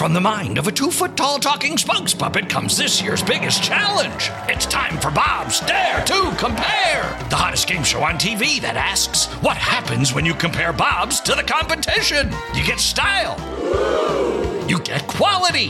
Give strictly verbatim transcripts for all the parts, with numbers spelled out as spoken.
From the mind of a two-foot-tall talking spokes puppet comes this year's biggest challenge. It's time for Bob's Dare to Compare, the hottest game show on T V that asks, what happens when you compare Bobs to the competition? You get style. You get quality.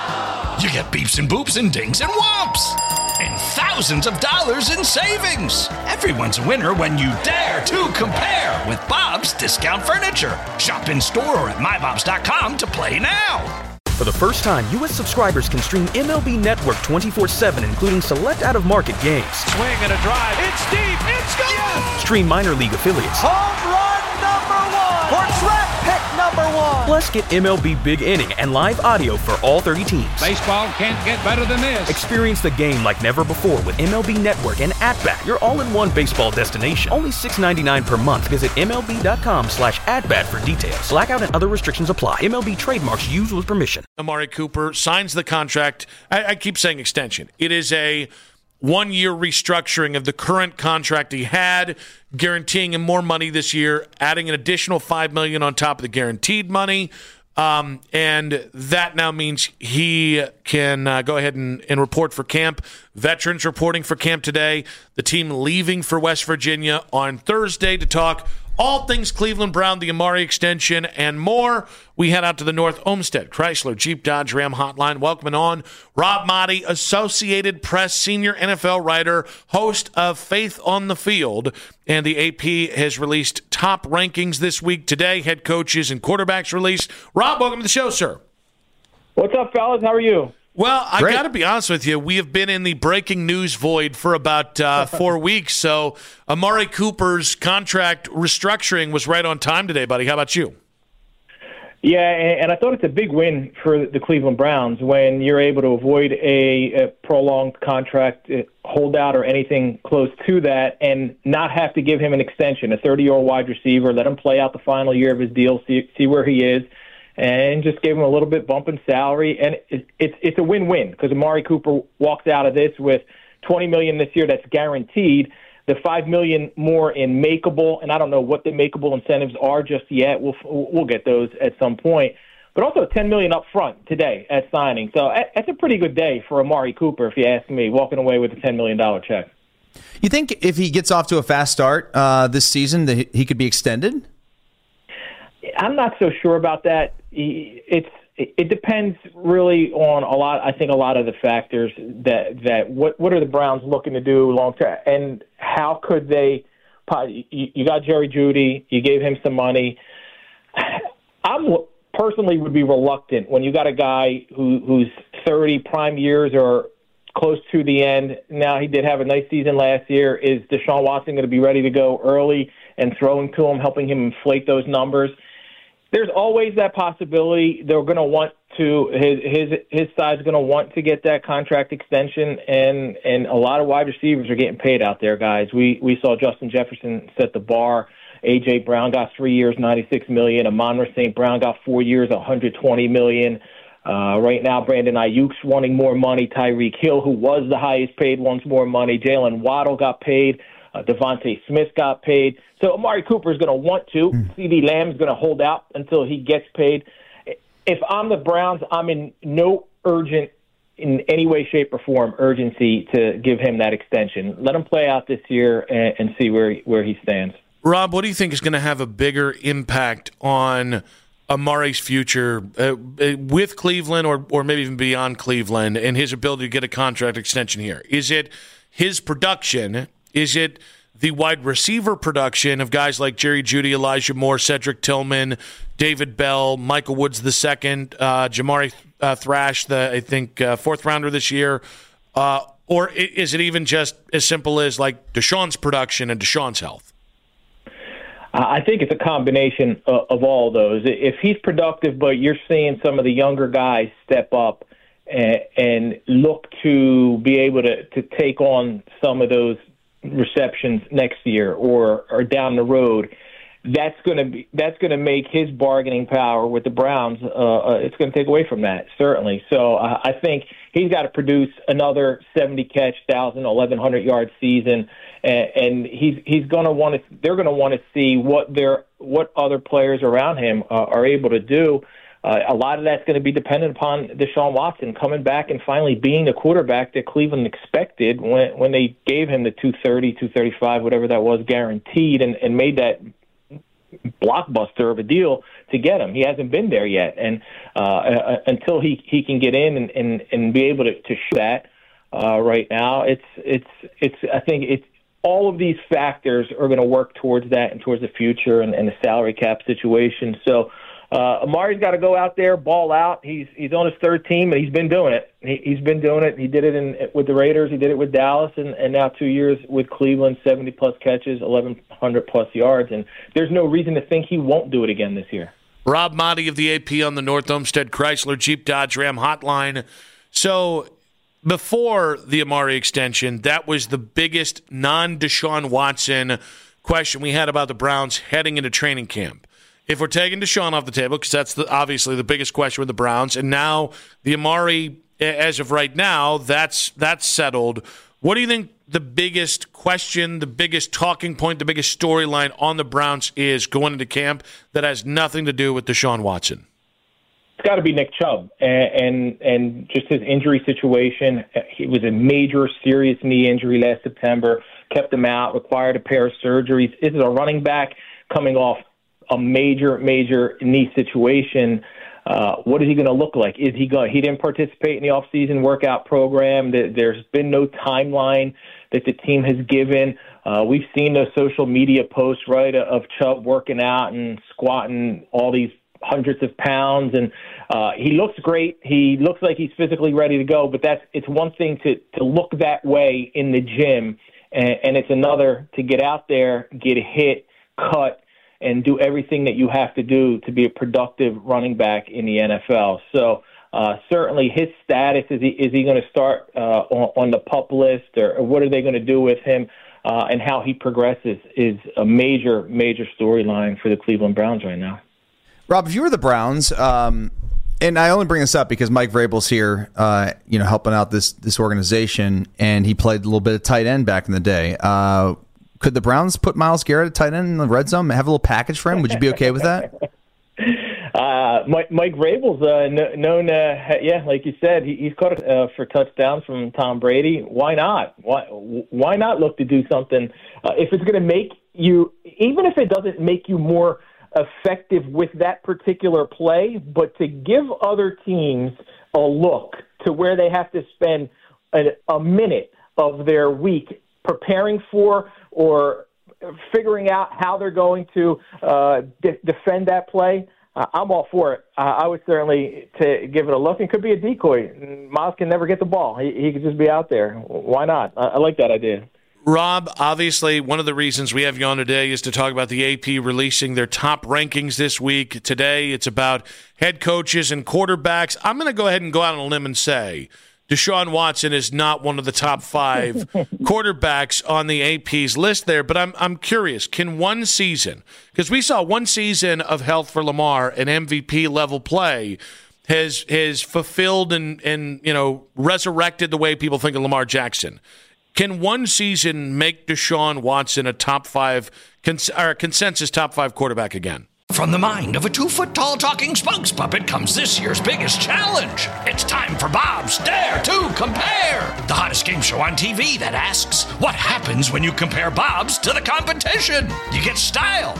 You get beeps and boops and dings and whomps. And thousands of dollars in savings. Everyone's a winner when you dare to compare with Bob's Discount Furniture. Shop in store or at my bobs dot com to play now. For the first time, U S subscribers can stream M L B Network twenty-four seven, including select out-of-market games. Swing and a drive. It's deep. It's gone. Yes! Stream minor league affiliates. Home run number one. Or draft pick number one. Plus, get M L B Big Inning and live audio for all thirty teams. Baseball can't get better than this. Experience the game like never before with M L B Network and At-Bat, your all-in-one baseball destination. Only six dollars and ninety-nine cents per month. Visit M L B dot com slash at-bat for details. Blackout and other restrictions apply. M L B trademarks used with permission. Amari Cooper signs the contract. I, I keep saying extension. It is a one-year restructuring of the current contract he had, guaranteeing him more money this year, adding an additional five million dollars on top of the guaranteed money. Um, and that now means he can uh, go ahead and, and report for camp. Veterans reporting for camp today. The team leaving for West Virginia on Thursday to talk all things Cleveland Brown, the Amari extension, and more. We head out to the North Olmsted Chrysler Jeep Dodge Ram hotline. Welcoming on Rob Maaddi, Associated Press senior N F L writer, host of Faith on the Field. And the A P has released top rankings this week. Today, head coaches and quarterbacks released. Rob, welcome to the show, sir. What's up, fellas? How are you? Well, I got to be honest with you. We have been in the breaking news void for about uh, four weeks. So Amari Cooper's contract restructuring was right on time today, buddy. How about you? Yeah, and I thought it's a big win for the Cleveland Browns when you're able to avoid a, a prolonged contract holdout or anything close to that and not have to give him an extension, a thirty-year-old wide receiver, let him play out the final year of his deal, see, see where he is, and just gave him a little bit bump in salary. And it, it's it's a win-win because Amari Cooper walks out of this with twenty million dollars this year that's guaranteed, the five million dollars more in makeable, and I don't know what the makeable incentives are just yet. We'll we'll get those at some point. But also ten million dollars up front today at signing. So that's a pretty good day for Amari Cooper, if you ask me, walking away with a ten million dollars check. You think if he gets off to a fast start uh, this season that he could be extended? I'm not so sure about that. It's it depends really on a lot. I think a lot of the factors that that what what are the Browns looking to do long term, and how could they? You got Jerry Jeudy. You gave him some money. I'm personally would be reluctant when you got a guy who who's thirty prime years or close to the end. Now he did have a nice season last year. Is Deshaun Watson going to be ready to go early and throwing to him, helping him inflate those numbers? There's always that possibility. They're going to want to his his his side's going to want to get that contract extension, and and a lot of wide receivers are getting paid out there, guys. We we saw Justin Jefferson set the bar. A J Brown got three years, ninety-six million dollars. Amon-Ra Saint Brown got four years, one hundred twenty million dollars. Uh, right now, Brandon Ayuk's wanting more money. Tyreek Hill, who was the highest paid, wants more money. Jalen Waddle got paid. Uh, Devontae Smith got paid. So Amari Cooper is going to want to. Mm. CeeDee Lamb is going to hold out until he gets paid. If I'm the Browns, I'm in no urgent, in any way, shape, or form, urgency to give him that extension. Let him play out this year and, and see where where he stands. Rob, what do you think is going to have a bigger impact on Amari's future uh, with Cleveland or, or maybe even beyond Cleveland and his ability to get a contract extension here? Is it his production? Is it the wide receiver production of guys like Jerry Jeudy, Elijah Moore, Cedric Tillman, David Bell, Michael Woods the second, uh, Jamari uh, Thrash, the I think uh, fourth rounder this year, uh, or is it even just as simple as like Deshaun's production and Deshaun's health? I think it's a combination of, of all those. If he's productive, but you're seeing some of the younger guys step up and, and look to be able to, to take on some of those receptions next year or or down the road, that's going to be that's going to make his bargaining power with the Browns. Uh, uh, it's going to take away from that, certainly. So uh, I think he's got to produce another seventy catch, thousand, eleven hundred yard season, and, and he's he's going to want to. They're going to want to see what their what other players around him uh, are able to do. uh, a lot of that's going to be dependent upon Deshaun Watson coming back and finally being the quarterback that Cleveland expected when when they gave him the two thirty, two thirty-five, whatever that was, guaranteed, and, and made that blockbuster of a deal to get him. He hasn't been there yet, and uh, uh, until he, he can get in and, and, and be able to, to show that uh, right now, it's it's it's. I think it's all of these factors are going to work towards that and towards the future and, and the salary cap situation. So uh, Amari's got to go out there, ball out. He's he's on his third team, and he's been doing it. He, he's been doing it. He did it in with the Raiders. He did it with Dallas, and, and now two years with Cleveland, seventy plus catches, eleven hundred plus yards, and there's no reason to think he won't do it again this year. Rob Motti of the A P on the North Olmsted Chrysler Jeep Dodge Ram hotline. So before the Amari extension, that was the biggest non-Deshaun Watson question we had about the Browns heading into training camp. If we're taking Deshaun off the table, because that's the, obviously the biggest question with the Browns, and now the Amari, as of right now, that's that's settled. What do you think the biggest question, the biggest talking point, the biggest storyline on the Browns is going into camp that has nothing to do with Deshaun Watson? It's got to be Nick Chubb, and, and and just his injury situation. He was a major, serious knee injury last September, kept him out, required a pair of surgeries. This is a running back coming off a major, major knee situation. Uh, what is he going to look like? Is he going? He didn't participate in the off-season workout program. There's been no timeline that the team has given. Uh, we've seen those social media posts, right, of Chubb working out and squatting all these hundreds of pounds, and uh, he looks great. He looks like he's physically ready to go. But that's it's one thing to to look that way in the gym, and, and it's another to get out there, get hit, cut, and do everything that you have to do to be a productive running back in the N F L. So uh, certainly his status, is he, is he going to start uh, on, on the PUP list, or, or what are they going to do with him, uh, and how he progresses is a major, major storyline for the Cleveland Browns right now. Rob, if you were the Browns, um, and I only bring this up because Mike Vrabel's here, uh, you know, helping out this this organization, and he played a little bit of tight end back in the day. Uh, Could the Browns put Myles Garrett at tight end in the red zone, have a little package for him? Would you be okay with that? uh, Mike, Mike Vrabel's uh, known, uh, yeah, like you said, he, he's caught uh, for touchdowns from Tom Brady. Why not? Why, why not look to do something? Uh, if it's going to make you, even if it doesn't make you more effective with that particular play, but to give other teams a look to where they have to spend a, a minute of their week preparing for or figuring out how they're going to uh, de- defend that play, uh, I'm all for it. Uh, I would certainly to give it a look. It could be a decoy. Myles can never get the ball. He, he could just be out there. Why not? I, I like that idea. Rob, obviously, one of the reasons we have you on today is to talk about the A P releasing their top rankings this week. Today, it's about head coaches and quarterbacks. I'm going to go ahead and go out on a limb and say Deshaun Watson is not one of the top five quarterbacks on the A P's list there, but I'm I'm curious, can one season, because we saw one season of health for Lamar and M V P level play has has fulfilled and, and you know resurrected the way people think of Lamar Jackson. Can one season make Deshaun Watson a top five cons- or a consensus top five quarterback again? From the mind of a two-foot-tall talking spokes puppet comes this year's biggest challenge. It's time for Bob's Dare to Compare, the hottest game show on T V that asks, what happens when you compare Bob's to the competition? You get style.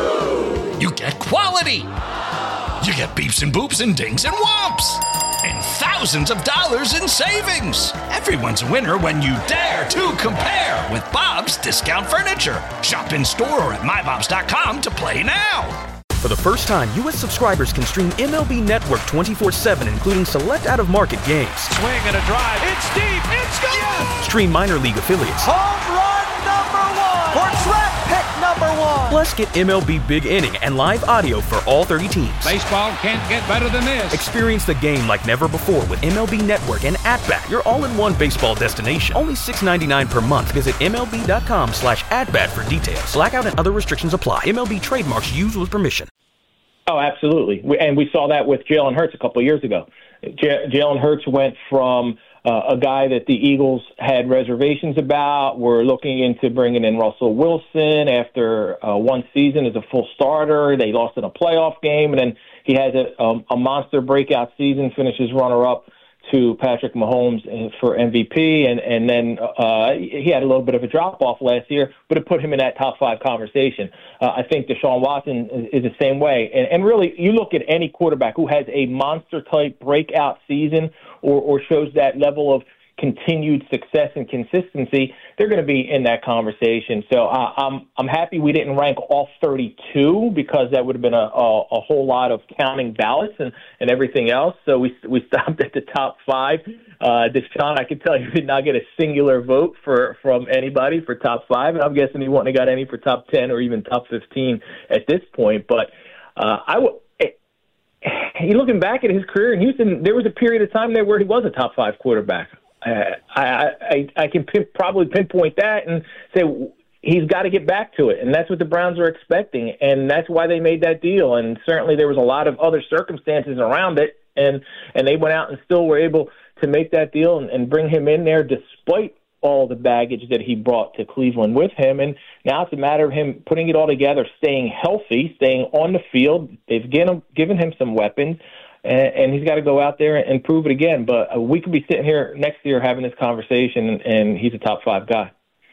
You get quality. You get beeps and boops and dings and whomps. And thousands of dollars in savings. Everyone's a winner when you dare to compare with Bob's Discount Furniture. Shop in store or at my bobs dot com to play now. For the first time, U S subscribers can stream M L B Network twenty-four seven, including select out-of-market games. Swing and a drive. It's deep. It's gone. Yes! Stream minor league affiliates. Home run number one. Or track pick number one. Plus, get M L B Big Inning and live audio for all thirty teams. Baseball can't get better than this. Experience the game like never before with M L B Network and At-Bat, your all-in-one baseball destination. Only six dollars and ninety-nine cents per month. Visit M L B dot com slash at-bat for details. Blackout and other restrictions apply. M L B trademarks used with permission. Oh, absolutely. We, and we saw that with Jalen Hurts a couple of years ago. J- Jalen Hurts went from uh, a guy that the Eagles had reservations about. We're looking into bringing in Russell Wilson after uh, one season as a full starter. They lost in a playoff game, and then he has a, um, a monster breakout season, finishes runner-up to Patrick Mahomes for M V P, and, and then uh, he had a little bit of a drop-off last year, but it put him in that top five conversation. Uh, I think Deshaun Watson is, is the same way. And, and really, you look at any quarterback who has a monster-type breakout season or, or shows that level of continued success and consistency, they're going to be in that conversation. So uh, I'm I'm happy we didn't rank all thirty-two, because that would have been a, a, a whole lot of counting ballots and, and everything else. So we we stopped at the top five. Uh, Deshaun, I can tell you, did not get a singular vote for from anybody for top five, and I'm guessing he wouldn't have got any for top ten or even top fifteen at this point. But uh, I would. He looking back at his career in Houston, there was a period of time there where he was a top five quarterback. Uh, I, I I can pin, probably pinpoint that and say he's got to get back to it, and that's what the Browns are expecting, and that's why they made that deal. And certainly there was a lot of other circumstances around it, and and they went out and still were able to make that deal and, and bring him in there despite all the baggage that he brought to Cleveland with him. And now it's a matter of him putting it all together, staying healthy, staying on the field. They've given, given him some weapons, and, and he's got to go out there and prove it again. But uh, we could be sitting here next year having this conversation, and, and he's a top five guy.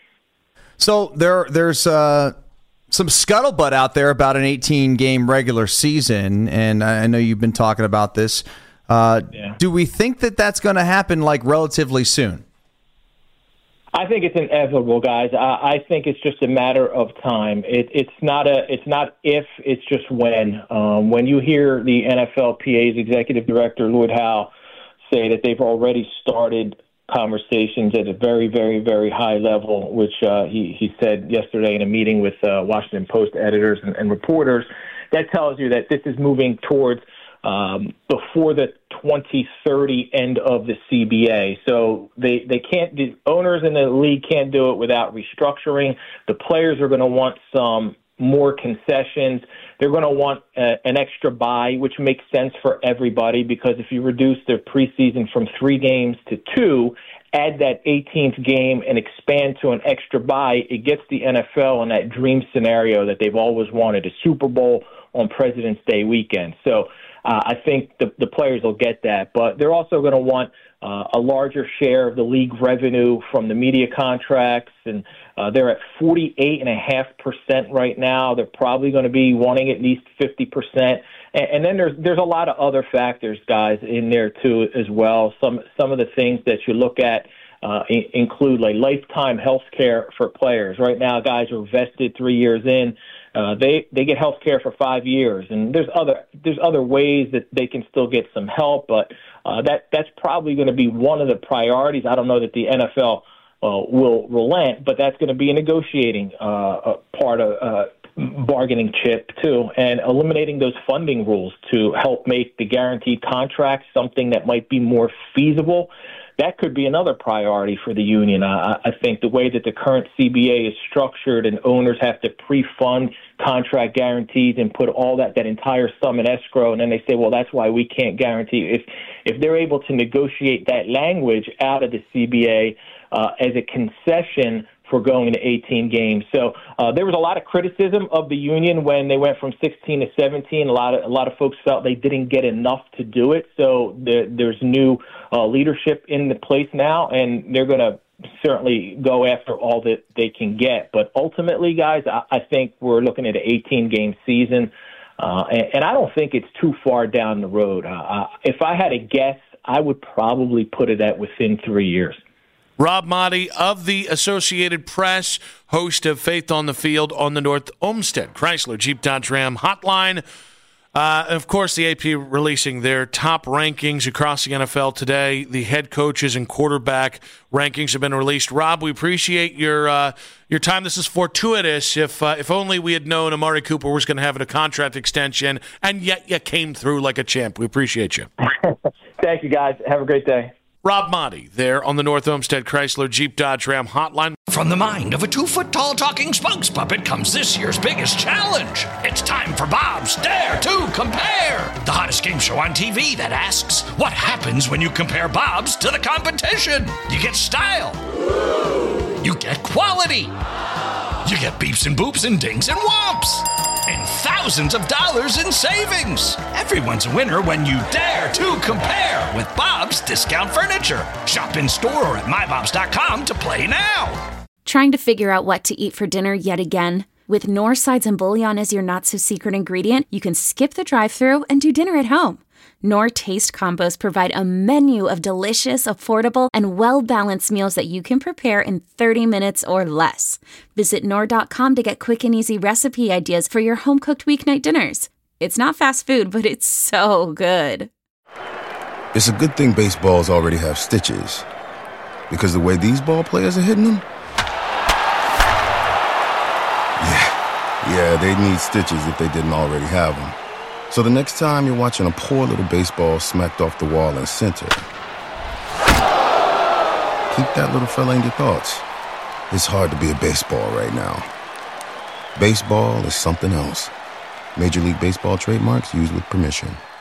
So there, there's uh, some scuttlebutt out there about an eighteen-game regular season, and I know you've been talking about this. Uh, yeah. Do we think that that's going to happen like relatively soon? I think it's inevitable, guys. I, I think it's just a matter of time. It, it's not a. It's not if. It's just when. Um, when you hear the N F L P A's executive director Lloyd Howe say that they've already started conversations at a very, very, very high level, which uh, he he said yesterday in a meeting with uh, Washington Post editors and, and reporters, that tells you that this is moving towards um, before the twenty thirty end of the C B A. So they, they can't, the owners in the league can't do it without restructuring. The players are going to want some more concessions. They're going to want uh, an extra bye, which makes sense for everybody, because if you reduce their preseason from three games to two, add that eighteenth game and expand to an extra bye, it gets the N F L in that dream scenario that they've always wanted, a Super Bowl on President's Day weekend. So Uh, I think the, the players will get that, but they're also going to want uh, a larger share of the league revenue from the media contracts, and uh, they're at forty-eight point five percent right now. They're probably going to be wanting at least fifty percent, and, and then there's there's a lot of other factors, guys, in there too as well. Some some of the things that you look at uh, I- include like lifetime health care for players. Right now, guys are vested three years in. Uh, they they get health care for five years, and there's other there's other ways that they can still get some help, but uh, that that's probably going to be one of the priorities. I don't know that the N F L uh, will relent, but that's going to be a negotiating uh, a part of uh, bargaining chip too, and eliminating those funding rules to help make the guaranteed contract something that might be more feasible. That could be another priority for the union. Uh, I think the way that the current C B A is structured, and owners have to pre-fund contract guarantees and put all that, that entire sum in escrow, and then they say, well, that's why we can't guarantee. If if they're able to negotiate that language out of the C B A uh, as a concession for going to eighteen games. So uh, there was a lot of criticism of the union when they went from sixteen to seventeen. A lot of a lot of folks felt they didn't get enough to do it. So there, there's new uh, leadership in the place now, and they're going to certainly go after all that they can get. But ultimately, guys, I, I think we're looking at an eighteen-game season, uh, and, and I don't think it's too far down the road. Uh, if I had to guess, I would probably put it at within three years. Rob Maaddi of the Associated Press, host of Faith on the Field on the North Olmsted Chrysler Jeep Dodge Ram hotline. Uh, of course, the A P releasing their top rankings across the N F L today. The head coaches and quarterback rankings have been released. Rob, we appreciate your uh, your time. This is fortuitous. If uh, if only we had known Amari Cooper was going to have a contract extension, and yet you came through like a champ. We appreciate you. Thank you, guys. Have a great day. Rob Maaddi there on the North Olmsted Chrysler Jeep Dodge Ram hotline. From the mind of a two-foot-tall talking spokes puppet comes this year's biggest challenge. It's time for Bob's Dare to Compare, the hottest game show on T V that asks, what happens when you compare Bobs to the competition? You get style. You get quality. You get beeps and boops and dings and whomps. And thousands of dollars in savings. Everyone's a winner when you dare to compare with Bob's Discount Furniture. Shop in store or at my bobs dot com to play now. Trying to figure out what to eat for dinner yet again? With Knorr sides and bouillon as your not-so-secret ingredient, you can skip the drive-thru and do dinner at home. Knorr Taste Combos provide a menu of delicious, affordable, and well-balanced meals that you can prepare in thirty minutes or less. Visit Knorr dot com to get quick and easy recipe ideas for your home-cooked weeknight dinners. It's not fast food, but it's so good. It's a good thing baseballs already have stitches, because the way these ball players are hitting them, yeah, yeah, they'd need stitches if they didn't already have them. So the next time you're watching a poor little baseball smacked off the wall in center, keep that little fella in your thoughts. It's hard to be a baseball right now. Baseball is something else. Major League Baseball trademarks used with permission.